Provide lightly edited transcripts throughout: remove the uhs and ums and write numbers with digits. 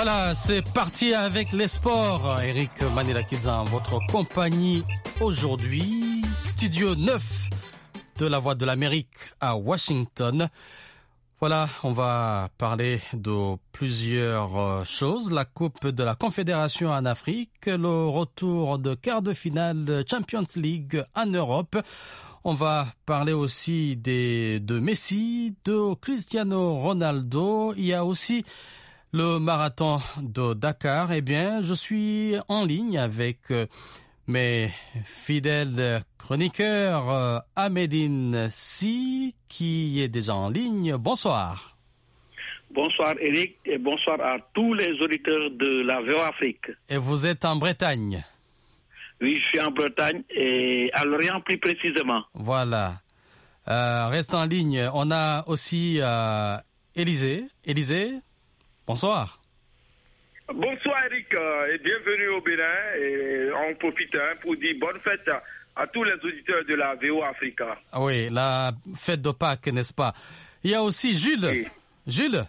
Voilà, c'est parti avec les sports. Eric Manilakizan, en votre compagnie aujourd'hui. Studio 9 de la Voix de l'Amérique à Washington. Voilà, on va parler de plusieurs choses. La Coupe de la Confédération en Afrique, le retour de quart de finale Champions League en Europe. On va parler aussi de Messi, de Cristiano Ronaldo. Il y a aussi le marathon de Dakar. Eh bien, je suis en ligne avec mes fidèles chroniqueurs Ahmedine Si, qui est déjà en ligne. Bonsoir. Bonsoir Eric et bonsoir à tous les auditeurs de la VOA Afrique. Et vous êtes en Bretagne? Oui, je suis en Bretagne et à Lorient plus précisément. Voilà. Reste en ligne. On a aussi Élisée. Élisée, bonsoir. Bonsoir Eric et bienvenue au Bénin. Et on profite pour dire bonne fête à tous les auditeurs de la VOA Africa. Oui, la fête de Pâques, n'est-ce pas? Il y a aussi Jules. Oui. Jules?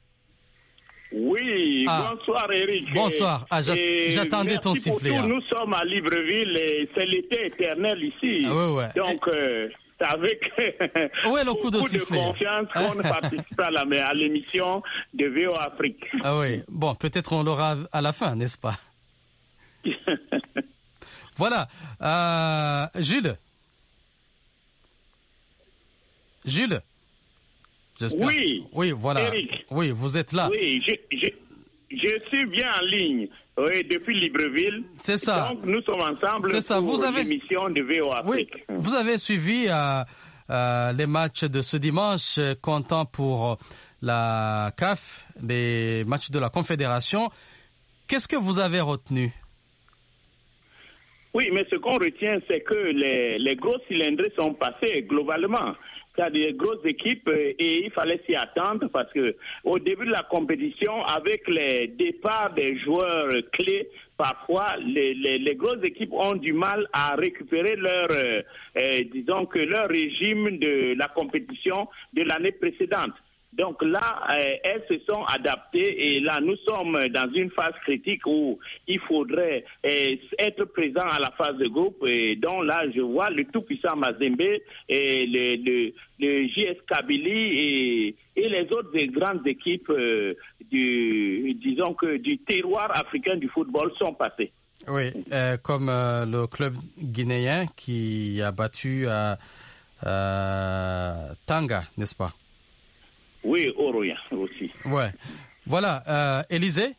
Oui, bonsoir Eric. Bonsoir. J'attendais ton sifflet. Merci pour tout. Nous sommes à Libreville et c'est l'été éternel ici. Oui. Donc, c'est avec où est le coup de beaucoup sifflet? De confiance qu'on participe à l'émission de VOA Afrique. Ah oui, bon, peut-être on l'aura à la fin, n'est-ce pas? Voilà. Jules? J'espère. Oui, voilà. Eric. Oui, vous êtes là. Oui, je suis bien en ligne. Oui, depuis Libreville. C'est ça. Donc, nous sommes ensemble pour l'émission de VOA Afrique. Oui, vous avez suivi les matchs de ce dimanche, comptant pour la CAF, les matchs de la Confédération. Qu'est-ce que vous avez retenu? Oui, mais ce qu'on retient, c'est que les gros cylindrés sont passés globalement. Il y a des grosses équipes et il fallait s'y attendre parce que au début de la compétition, avec les départs des joueurs clés, parfois les grosses équipes ont du mal à récupérer leur régime de la compétition de l'année précédente. Donc là, elles se sont adaptées et là, nous sommes dans une phase critique où il faudrait être présent à la phase de groupe. Et donc là, je vois le tout-puissant Mazembe et le JS Kabylie et les autres grandes équipes du terroir africain du football sont passées. Oui, comme le club guinéen qui a battu Tanga, n'est-ce pas? Oui, Oroya aussi. Ouais. Voilà, Élisée?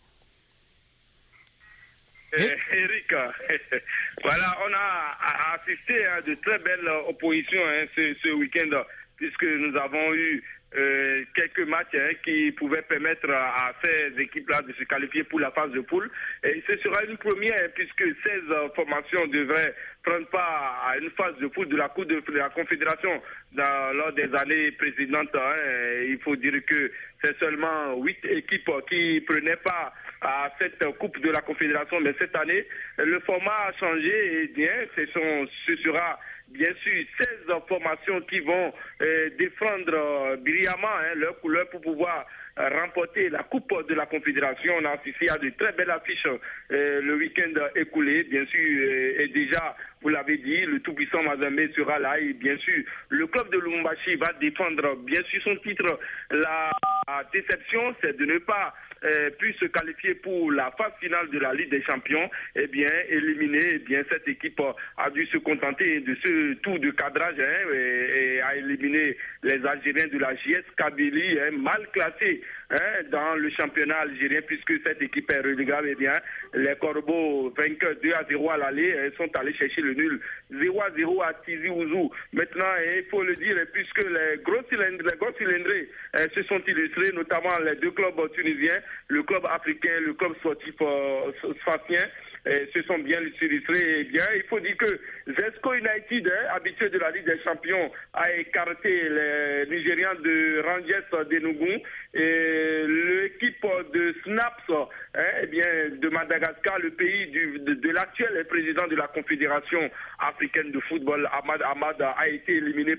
Eric, voilà, on a assisté à de très belles oppositions ce week-end, puisque nous avons eu quelques matchs qui pouvaient permettre à ces équipes-là de se qualifier pour la phase de poule. Et ce sera une première, puisque 16 formations devraient prendre part à une phase de poule de la Coupe de la Confédération lors des années précédentes. Il faut dire que c'est seulement 8 équipes qui prenaient part à cette Coupe de la Confédération. Mais cette année, le format a changé et bien, ce sera bien sûr 16 formations qui vont défendre brillamment leur couleur pour pouvoir remporter la Coupe de la Confédération. On a assisté à de très belles affiches le week-end écoulé, bien sûr, et déjà, vous l'avez dit, le tout-puissant Mazembe sera là et bien sûr, le club de Lubumbashi va défendre bien sûr son titre. La déception, c'est de ne pas pu se qualifier pour la phase finale de la Ligue des Champions. Eh bien, éliminer, cette équipe a dû se contenter de ce tour de cadrage et a éliminé les Algériens de la JS Kabylie, mal classés dans le championnat algérien, puisque cette équipe est relégable. Eh bien, les Corbeaux, vainqueurs 2-0 à l'aller, sont allés chercher le nul 0-0 à Tizi Ouzou. Maintenant, il faut le dire, puisque les gros cylindrés se sont illustrés, notamment les deux clubs tunisiens, le club africain, le club sportif sphacien, se sont bien illustrés. Eh bien, il faut dire que Zesco United, habitué de la Ligue des Champions, a écarté les Nigérians de Rangers d'Enugu et l'équipe de Snaps de Madagascar, le pays de l'actuel président de la Confédération africaine de football, Ahmad Ahmad, a été éliminé par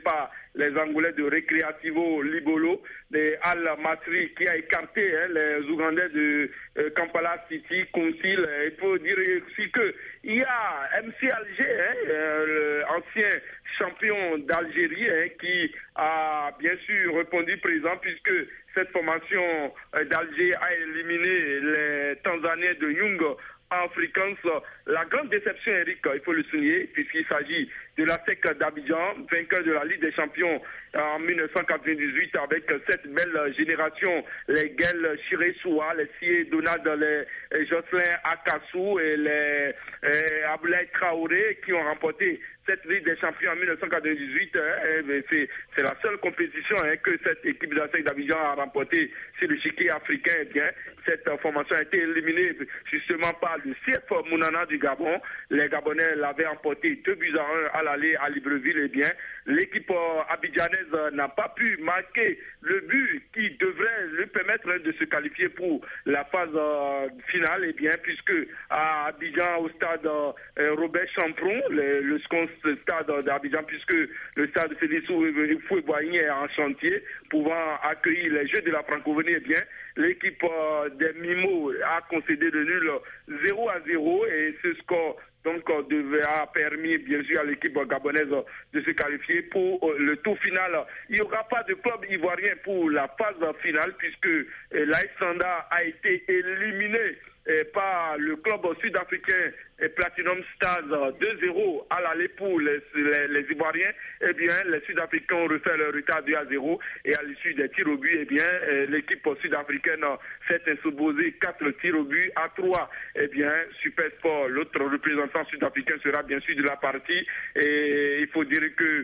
les Angolais de Recreativo Libolo, les Al-Masri qui a écarté les Ougandais de Kampala City, Council. Il faut dire aussi qu'il y a MC Alger, l'ancien champion d'Algérie, qui a bien sûr répondu présent puisque cette formation d'Alger a éliminé les Tanzaniens de Young Africans. La grande déception, Eric, il faut le souligner, puisqu'il s'agit de la SEC d'Abidjan, vainqueur de la Ligue des Champions en 1998 avec cette belle génération, les Guel Chiresoua, les Sie Donald, les Jocelyn Akassou et les Abdoulaye Traoré qui ont remporté cette Ligue des Champions en 1998. C'est la seule compétition que cette équipe de la SEC d'Abidjan a remportée sur le chiquier africain. Eh bien, cette formation a été éliminée justement par le CF Mounana du Gabon. Les Gabonais l'avaient emporté 2-1 à l'aller à Libreville. Eh bien, l'équipe abidjanaise n'a pas pu marquer le but qui devrait lui permettre de se qualifier pour la phase finale. Eh bien, puisque à Abidjan, au stade Robert Champron, le stade d'Abidjan, puisque le stade Félixou Foué-Boigny est en chantier, pouvant accueillir les Jeux de la francophonie, eh bien, l'équipe des Mimos a concédé le nul 0-0 et ce score donc a permis bien sûr à l'équipe gabonaise de se qualifier pour le tour final. Il n'y aura pas de club ivoirien pour la phase finale puisque l'AS Sanda a été éliminé par le club sud-africain Platinum Stars 2-0 à l'aller pour les Ivoiriens. Eh bien, les Sud-Africains ont refait leur retard 2-0 et à l'issue des tirs au but, eh bien, l'équipe sud-africaine s'est imposée 4 tirs au but à 3. Eh bien, Super Sport, l'autre représentant sud-africain, sera bien sûr de la partie et il faut dire que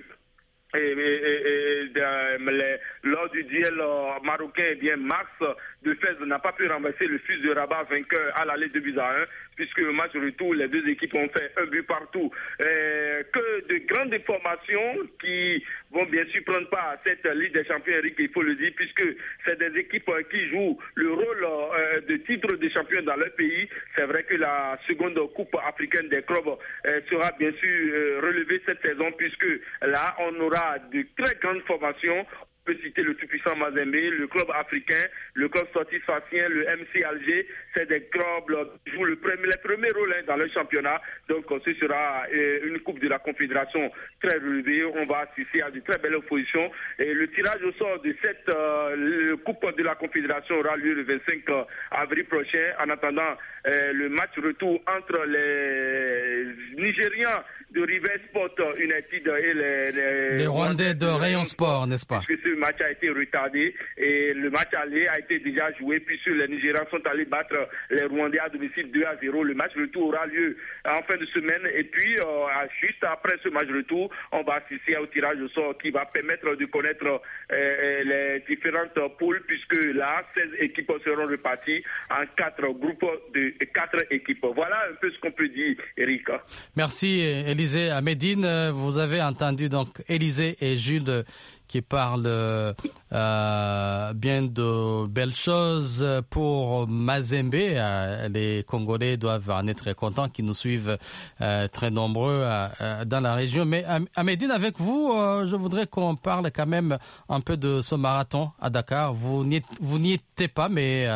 lors du duel marocain, eh bien, Max de Fès n'a pas pu renverser le Fils de Rabat vainqueur à l'aller 2-1, puisque le match retour, les deux équipes ont fait un but partout. Que de grandes formations qui vont bien sûr prendre part à cette Ligue des Champions, Eric, il faut le dire, puisque c'est des équipes qui jouent le rôle de titre de champion dans leur pays. C'est vrai que la seconde Coupe africaine des clubs sera bien sûr relevée cette saison, puisque là, on aura de très grandes formations. On peut citer le tout-puissant Mazembe, le club africain, le club sportif Facien, le MC Alger. C'est des clubs qui jouent les premiers rôles dans le championnat. Donc, ce sera une coupe de la Confédération très relevée. On va assister à de très belles oppositions. Et le tirage au sort de cette coupe de la Confédération aura lieu le 25 avril prochain. En attendant, le match retour entre les Nigérians de River Sport United et les Rwandais de Rayon Sport, n'est-ce pas? Puisque ce match a été retardé et le match aller a été déjà joué puisque les Nigérians sont allés battre les Rwandais à domicile 2-0. Le match retour aura lieu en fin de semaine et puis juste après ce match retour, on va assister au tirage au sort qui va permettre de connaître les différentes poules puisque là, 16 équipes seront reparties en 4 groupes de 4 équipes. Voilà un peu ce qu'on peut dire, Eric. Merci, Élisée. À Médine, vous avez entendu donc Élisée et Jules qui parlent bien de belles choses pour Mazembe. Les Congolais doivent en être contents, qui nous suivent très nombreux dans la région. Mais à Médine, avec vous, je voudrais qu'on parle quand même un peu de ce marathon à Dakar. Vous n'y étiez pas, mais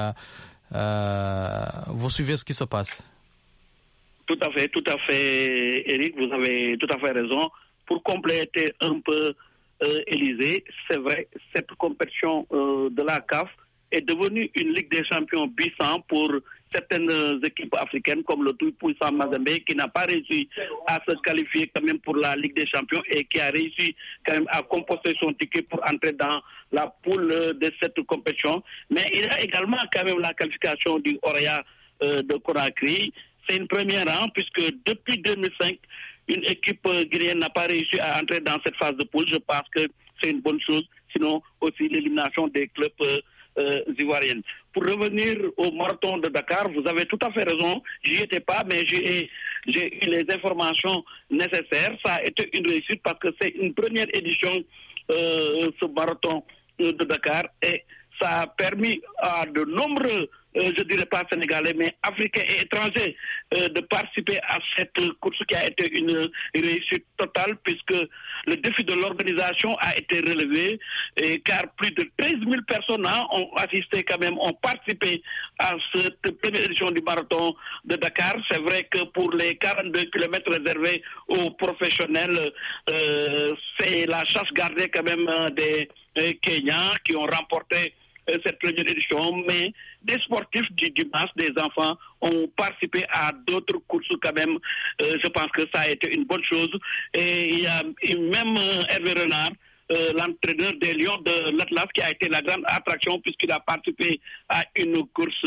vous suivez ce qui se passe. Tout à fait, Eric, vous avez tout à fait raison. Pour compléter un peu Élisée, c'est vrai, cette compétition de la CAF est devenue une Ligue des Champions puissante pour certaines équipes africaines comme le tout-puissant Mazembe qui n'a pas réussi à se qualifier quand même pour la Ligue des Champions et qui a réussi quand même à composer son ticket pour entrer dans la poule de cette compétition. Mais il y a également quand même la qualification du Orea de Conakry. C'est une première puisque depuis 2005, une équipe guinéenne n'a pas réussi à entrer dans cette phase de poule. Je pense que c'est une bonne chose. Sinon, aussi l'élimination des clubs ivoiriens. Pour revenir au marathon de Dakar, vous avez tout à fait raison. J'y étais pas, mais j'ai eu les informations nécessaires. Ça a été une réussite parce que c'est une première édition, ce marathon de Dakar. Et ça a permis à de nombreux, je dirais pas sénégalais, mais africains et étrangers, de participer à cette course qui a été une réussite totale, puisque le défi de l'organisation a été relevé, car plus de 13 000 personnes ont assisté quand même, ont participé à cette première édition du marathon de Dakar. C'est vrai que pour les 42 kilomètres réservés aux professionnels, c'est la chasse gardée quand même des Kenyans qui ont remporté cette première édition, mais des sportifs du dimanche, des enfants, ont participé à d'autres courses quand même. Je pense que ça a été une bonne chose. Et il y a même Hervé Renard, l'entraîneur des Lions de l'Atlas, qui a été la grande attraction puisqu'il a participé à une course.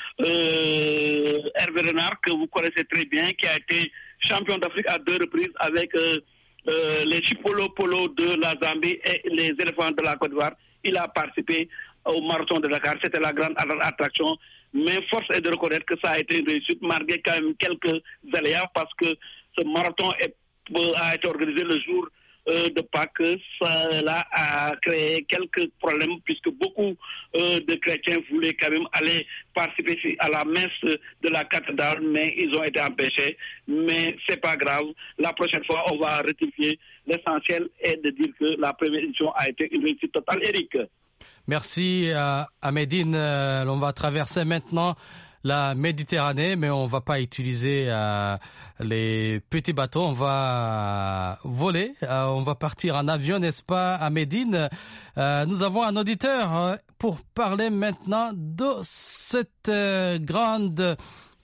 Hervé Renard, que vous connaissez très bien, qui a été champion d'Afrique à 2 reprises avec les Chipolo Polo de la Zambie et les éléphants de la Côte d'Ivoire. Il a participé au marathon de Dakar, c'était la grande attraction, mais force est de reconnaître que ça a été une réussite, malgré quand même quelques aléas, parce que ce marathon a été organisé le jour de Pâques. Cela a créé quelques problèmes, puisque beaucoup de chrétiens voulaient quand même aller participer à la messe de la cathédrale, mais ils ont été empêchés. Mais c'est pas grave, la prochaine fois on va rectifier. L'essentiel est de dire que la première édition a été une réussite totale. Eric. Merci à Médine. On va traverser maintenant la Méditerranée, mais on va pas utiliser les petits bateaux. On va voler, on va partir en avion, n'est-ce pas, à Médine. Nous avons un auditeur pour parler maintenant de cette grande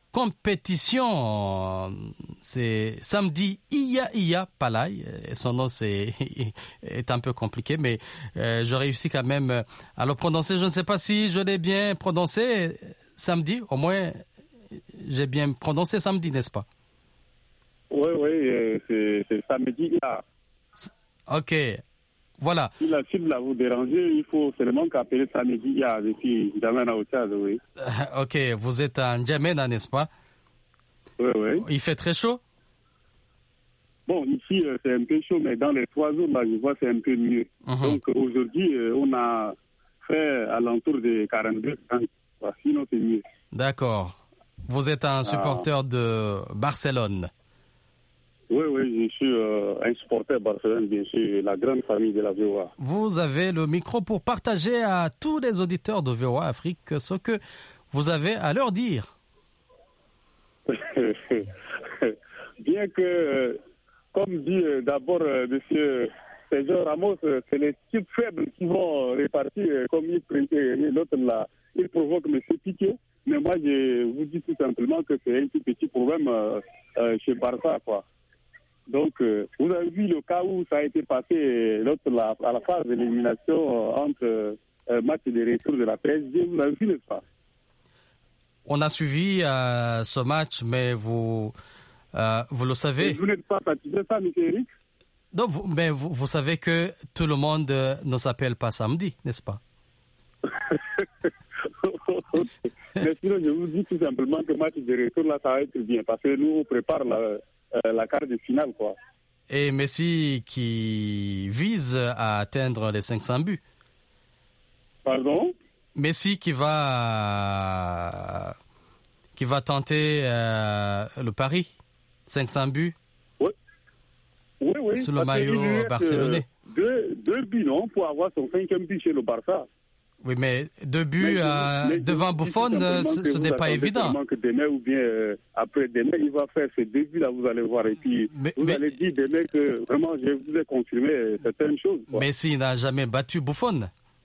compétition. C'est samedi Iya Palai. Son nom est un peu compliqué, mais je réussis quand même à le prononcer. Je ne sais pas si je l'ai bien prononcé. Samedi, au moins j'ai bien prononcé samedi, n'est-ce pas? Oui, c'est samedi Iya. Ok, voilà. Si la cible vous déranger, il faut seulement qu'appeler samedi Iya depuis Djamena au Tchad, oui. Ok, vous êtes en Djamena, n'est-ce pas? Oui. Il fait très chaud? Bon, ici, c'est un peu chaud, mais dans les 3 jours, là, je vois c'est un peu mieux. Donc, aujourd'hui, on a fait alentour de 42 ans. Sinon, c'est mieux. D'accord. Vous êtes un supporter de Barcelone? Oui, je suis un supporter Barcelone, bien sûr, la grande famille de la VOA. Vous avez le micro pour partager à tous les auditeurs de VOA Afrique ce que vous avez à leur dire. Bien que, comme dit d'abord M. Sergio Ramos, c'est les types faibles qui vont répartir comme l'autre là. Il provoque M. Piqué. Mais moi, je vous dis tout simplement que c'est un petit problème chez Barça, quoi. Donc, vous avez vu le cas où ça a été passé à la phase d'élimination entre match de retour de la PSG. Vous avez vu, n'est-ce pas? On a suivi ce match, mais vous le savez. Et vous n'êtes pas satisfait, ça, M. Eric? Donc, vous savez que tout le monde ne s'appelle pas samedi, n'est-ce pas? Mais sinon, je vous dis tout simplement que le match de retour, là, ça va être bien. Parce que nous, on prépare la quart de finale, quoi. Et Messi qui vise à atteindre les 500 buts. Pardon? Messi qui va tenter le pari. 500 buts. Oui. Sous le maillot barcelonais. 2 buts, non, pour avoir son 5e but chez le Barça. Oui, mais 2 buts devant Buffon, ce n'est pas évident. Que demain ou bien après-demain, il va faire ces 2 buts-là, vous allez voir. Et puis, vous allez dire demain que vraiment, je vous ai confirmé certaines choses. Quoi. Messi n'a jamais battu Buffon.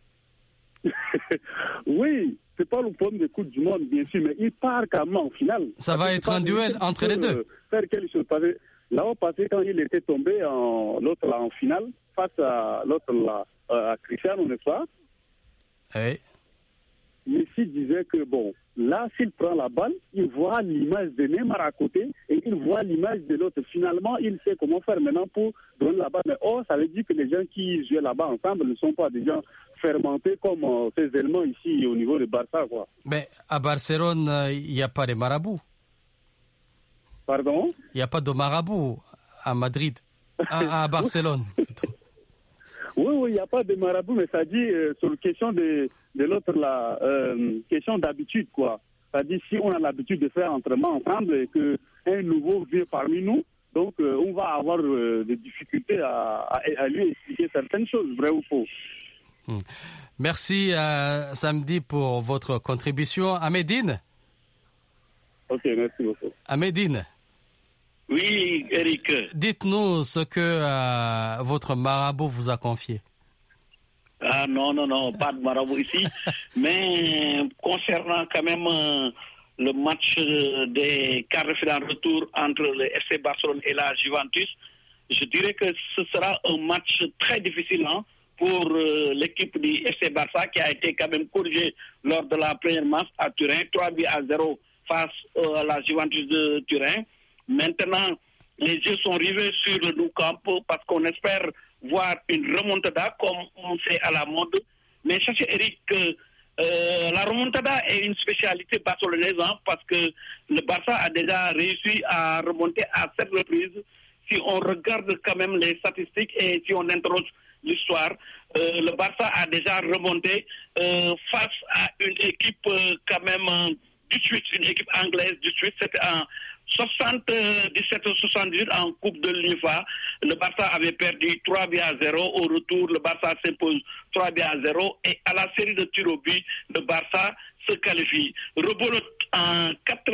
Oui, c'est pas le problème de Coupe du Monde, bien sûr, mais il part quand même en finale. Ça va être un duel entre les deux. Faire quelque chose. Là-haut passé, quand il était tombé l'autre en finale, face à l'autre à Cristiano, n'est-ce pas? Oui. Messi disait que bon, là, s'il prend la balle, il voit l'image de Neymar à côté et il voit l'image de l'autre. Finalement, il sait comment faire maintenant pour donner la balle. Mais ça veut dire que les gens qui jouent là-bas ensemble ne sont pas des gens fermentés comme ces éléments ici au niveau de Barça, quoi. Mais à Barcelone, il n'y a pas de marabouts. Pardon? Il n'y a pas de marabouts à Madrid, à Barcelone plutôt. Oui, il n'y a pas de marabout, mais ça dit sur la question de l'autre, la question d'habitude, quoi. Ça dit si on a l'habitude de faire entraînement ensemble et qu'un nouveau vient parmi nous, donc on va avoir des difficultés à lui expliquer certaines choses, vrai ou faux. Merci Samedi pour votre contribution. Ahmedine. Ok, merci beaucoup. Ahmedine. Oui, Eric. Dites-nous ce que votre marabout vous a confié. Ah non, pas de marabout ici. Mais concernant quand même le match des quarts de finale retour entre le FC Barcelone et la Juventus, je dirais que ce sera un match très difficile pour l'équipe du FC Barça qui a été quand même corrigée lors de la première match à Turin, 3-0 face à la Juventus de Turin. Maintenant, les yeux sont rivés sur le Nou Camp parce qu'on espère voir une remontada comme on sait à la mode. Mais sachez Eric que la remontada est une spécialité barcelonaise parce que le Barça a déjà réussi à remonter à 7 reprises. Si on regarde quand même les statistiques et si on interroge l'histoire, le Barça a déjà remonté face à une équipe quand même du Suisse, une équipe anglaise du Suisse. C'était en 77-78 en Coupe de l'UEFA. Le Barça avait perdu 3-0. Au retour, le Barça s'impose 3-0. Et à la série de tirs au but, le Barça se qualifie. Rebolote en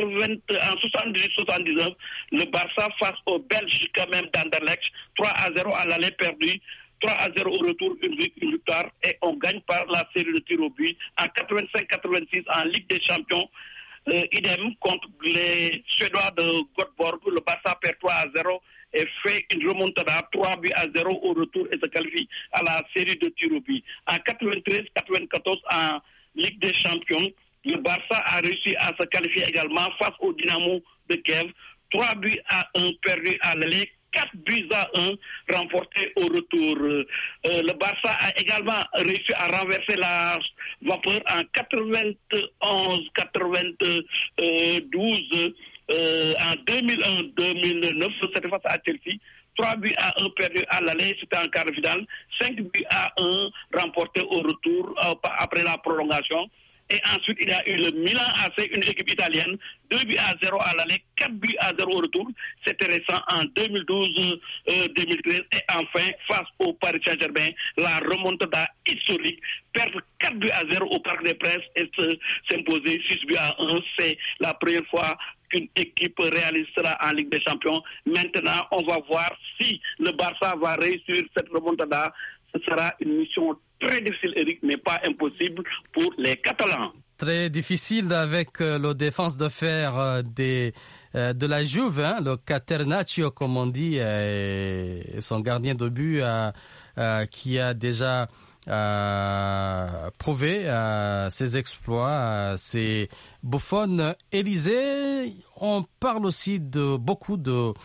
78-79, le Barça face aux Belges quand même d'Anderlecht, 3-0 à l'aller perdu. 3-0 au retour, une victoire. Et on gagne par la série de tirs au but. En 85-86, en Ligue des Champions, idem contre les Suédois de Göteborg, le Barça perd 3-0 et fait une remontada 3-0 au retour et se qualifie à la série de tirs au but. En 93-94, en Ligue des Champions, le Barça a réussi à se qualifier également face au Dynamo de Kiev. 3-1 perdu à l'aller, 4-1 remporté au retour. Le Barça a également réussi à renverser la vapeur en 91-92, en 2001-2009, c'était face à Chelsea. 3-1 perdu à l'aller, c'était en quart de finale. 5-1 remporté au retour après la prolongation. Et ensuite, il y a eu le Milan AC, une équipe italienne, 2-0 à l'aller, 4-0 au retour. C'était récent en 2012-2013. Et enfin, face au Paris Saint-Germain, la remontada historique, perdre 4-0 au Parc des Princes et s'imposer 6-1. C'est la première fois qu'une équipe réalise cela en Ligue des Champions. Maintenant, on va voir si le Barça va réussir cette remontada. Ce sera une mission très difficile, Eric, mais pas impossible pour les Catalans. Très difficile avec le défense de fer de la Juve, le Catenaccio, comme on dit, et son gardien de but qui a déjà prouvé ses exploits. C'est Buffon. Élysée, on parle aussi de beaucoup du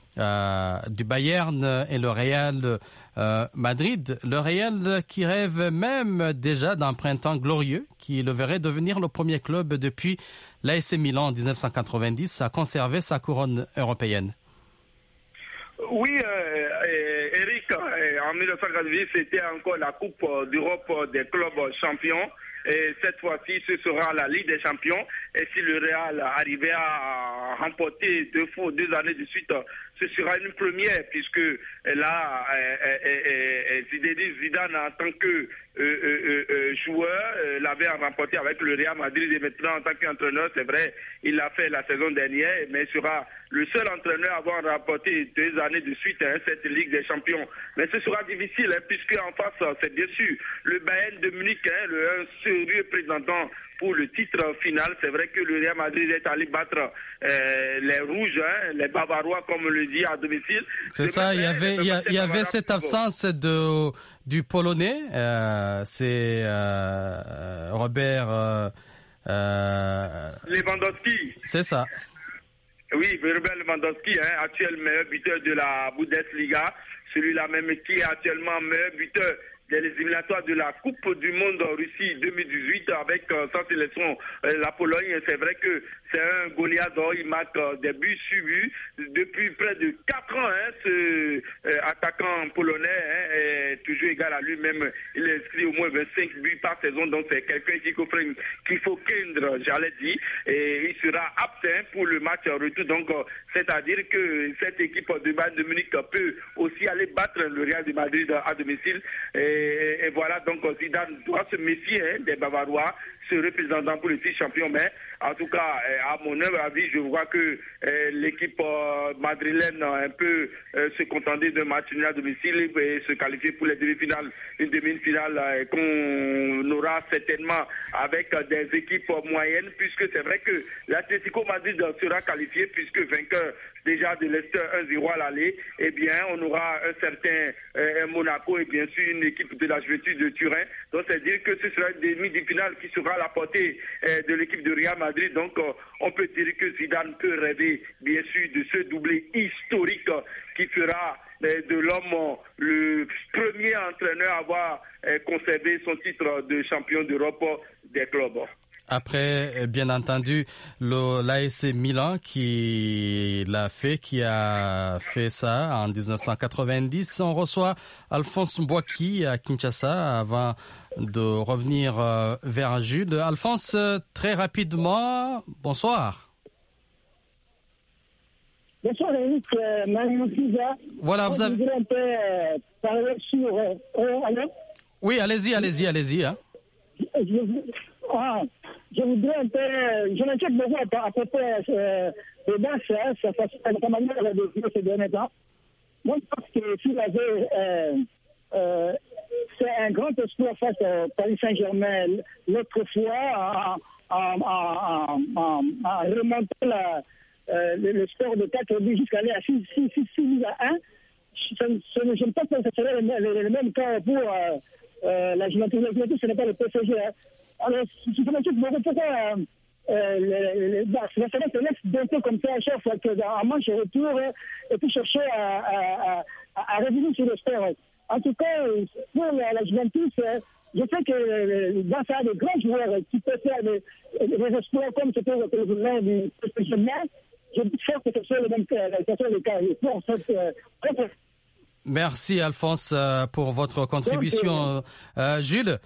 Bayern et le Real Madrid, le Real qui rêve même déjà d'un printemps glorieux qui le verrait devenir le premier club depuis l'AC Milan en 1990 à conserver sa couronne européenne. Oui, Eric, en 1990, c'était encore la Coupe d'Europe des clubs champions. Et cette fois-ci, ce sera la Ligue des Champions. Et si le Real arrivait à remporter 2 années de suite, ce sera une première, puisque là, Zidane, en tant que joueur, l'avait remporté avec le Real Madrid. Et maintenant, en tant qu'entraîneur, c'est vrai, il l'a fait la saison dernière, mais sera le seul entraîneur à avoir remporté 2 années de suite cette Ligue des Champions. Mais ce sera difficile, puisque en face, c'est déçu. Le Bayern de Munich, le sérieux présentant pour le titre final. C'est vrai que le Real Madrid est allé battre les Rouges, les Bavarois, comme on le dit, à domicile. C'est ça, il y avait cette absence du Polonais, c'est Robert Lewandowski. C'est ça. Oui, Robert Lewandowski, actuel meilleur buteur de la Bundesliga, celui-là même qui est actuellement meilleur buteur des éliminatoires de la Coupe du Monde Russie 2018 avec sa sélection, la Pologne. C'est vrai que c'est un Goliath, il marque des buts sur buts depuis près de 4 ans. Ce attaquant polonais est toujours égal à lui-même. Il a inscrit au moins 25 buts par saison, donc c'est quelqu'un qu'il faut craindre, j'allais dire, et il sera apte pour le match retour. Donc, c'est-à-dire que cette équipe de Bayern de Munich peut aussi aller battre le Real de Madrid à domicile. Et voilà, donc Zidane doit se méfier des Bavarois, se représentant pour le titre champion. Mais en tout cas, à mon avis, je vois que l'équipe madrilène un peu se contenter d'un match nul à domicile et se qualifier pour les demi-finales. Une demi-finale qu'on aura certainement avec des équipes moyennes, puisque c'est vrai que l'Atlético Madrid sera qualifié, puisque vainqueur déjà de Leicester 1-0 à l'aller, eh bien, on aura un certain Monaco et bien sûr une équipe de la Juventus de Turin. Donc, c'est-à-dire que ce sera une demi-finale qui sera à la portée de l'équipe de Real Madrid. Donc, on peut dire que Zidane peut rêver, bien sûr, de ce doublé historique qui fera de l'homme le premier entraîneur à avoir conservé son titre de champion d'Europe des clubs. Après, bien entendu, l'AS Milan qui a fait ça en 1990. On reçoit Alphonse Mbouaki à Kinshasa avant de revenir vers Jules. Alphonse, très rapidement, bonsoir. Bonsoir Eric, Mario Pisa. Voilà, vous avez... Je voudrais un peu parler sur... Oui, allez-y. Hein. Je voudrais un peu... Je m'inquiète beaucoup à propos de Dash, sa manière de jouer ces derniers temps. Moi, je pense que s'il avait... c'est un grand espoir face au Paris Saint-Germain l'autre fois en remontant le score de 4 buts jusqu'à aller à 6 à 1. Je ne pense pas que ce serait le même cas pour la Juventus. La Juventus, ce n'est pas le PSG. Alors, je me dis pourquoi Barcelone se laisse dompter comme ça à chaque fois qu'en manche retour et puis chercher à revenir sur le score. En tout cas, pour la Juventus, je sais que dans ça, des grands joueurs qui peuvent faire des exploits comme c'était le nom du PSG. Je dis que ce soit le même cas. Merci Alphonse pour votre contribution. Jules?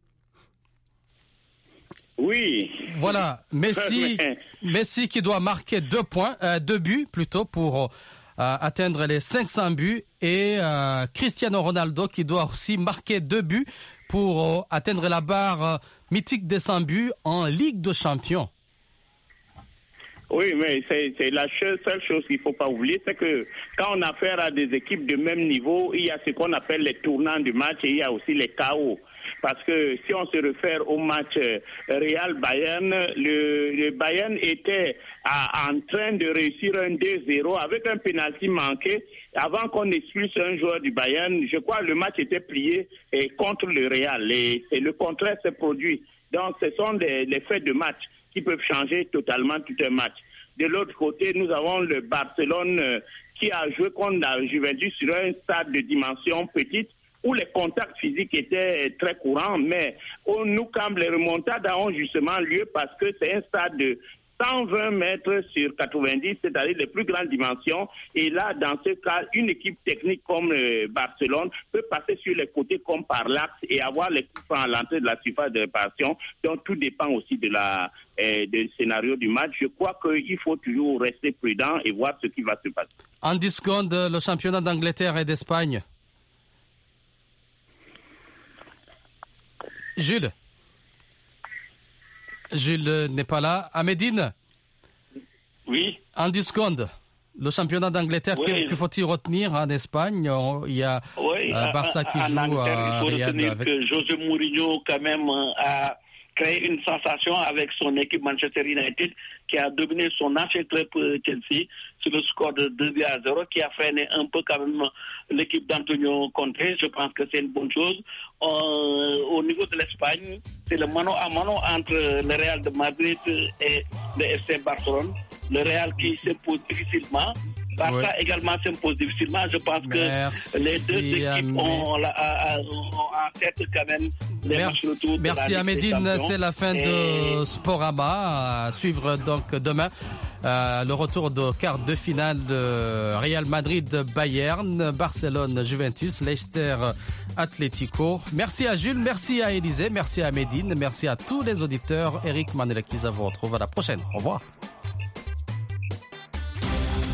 Oui. Voilà, Messi qui doit marquer 2 buts plutôt pour atteindre les 500 buts et Cristiano Ronaldo qui doit aussi marquer 2 buts pour atteindre la barre mythique des 100 buts en Ligue des Champions. Oui, mais c'est la seule chose qu'il ne faut pas oublier, c'est que quand on a affaire à des équipes de même niveau, il y a ce qu'on appelle les tournants du match et il y a aussi les KO. Parce que si on se réfère au match Real-Bayern, le Bayern était en train de réussir un 2-0 avec un penalty manqué. Avant qu'on expulse un joueur du Bayern, je crois que le match était plié contre le Real. Et le contraire s'est produit. Donc ce sont les faits de match qui peuvent changer totalement tout un match. De l'autre côté, nous avons le Barcelone qui a joué contre la Juventus sur un stade de dimension petite où les contacts physiques étaient très courants, mais nous, quand les remontades ont justement lieu parce que c'est un stade de 120 mètres sur 90, c'est-à-dire les plus grandes dimensions. Et là, dans ce cas, une équipe technique comme Barcelone peut passer sur les côtés comme par l'axe et avoir les coups francs à l'entrée de la surface de réparation. Donc, tout dépend aussi du scénario du match. Je crois qu'il faut toujours rester prudent et voir ce qui va se passer. En 10 secondes, le championnat d'Angleterre et d'Espagne. Jules n'est pas là. Amédine? Oui. En 10 secondes, le championnat d'Angleterre, oui. Que faut-il retenir en Espagne? Il y a Barça qui joue à Real. Avec... que José Mourinho, quand même, a créé une sensation avec son équipe Manchester United, qui a dominé son ancien club Chelsea sur le score de 2-0, qui a freiné un peu quand même l'équipe d'Antonio Conte. Je pense que c'est une bonne chose. Au niveau de l'Espagne, c'est le mano à mano entre le Real de Madrid et le FC Barcelone. Le Real qui s'impose difficilement Barça également s'impose difficilement. Je pense que les deux équipes ont en tête quand même les matchs retour. Merci à Médine, c'est la fin de Sporama. À suivre donc demain le retour de quart de finale de Real Madrid-Bayern, Barcelone-Juventus, Leicester-Atlético. Merci à Jules, merci à Élisée, merci à Médine, merci à tous les auditeurs. Eric Manelakiza vous retrouve à la prochaine. Au revoir.